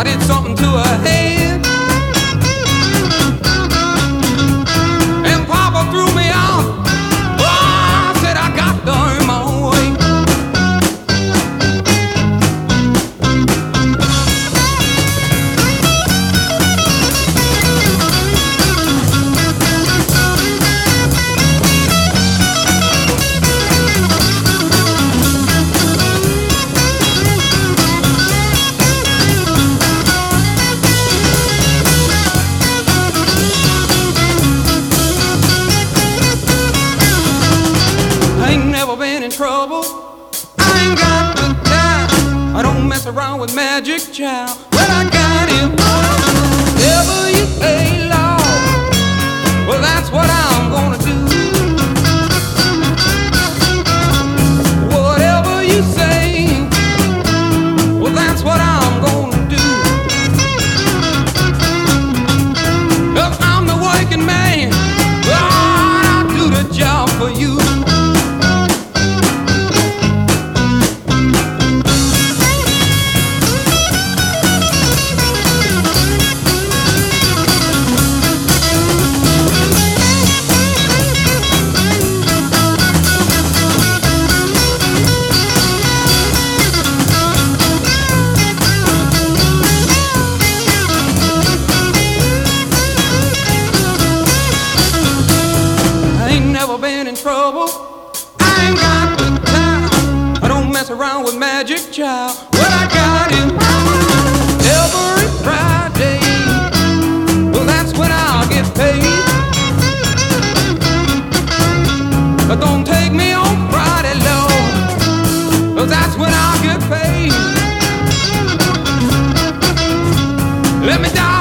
did something to her head, and Papa threw me out. Oh, I said I got to earn my own way. I ain't never been in trouble. I ain't got the time. I don't mess around with Magic Child. Well, I got him. Whatever you say, Lord, well, that's what I'm gonna do. Whatever you say, well, that's what I'm gonna do. 'Cause I'm the working man. Lord, I'll do the job for you. Never been in trouble. I ain't got the time. I don't mess around with Magic Child. Well, I got him every Friday. Well, that's when I'll get paid. But don't take me on Friday, Lord, 'cause that's when I'll get paid. Let me die.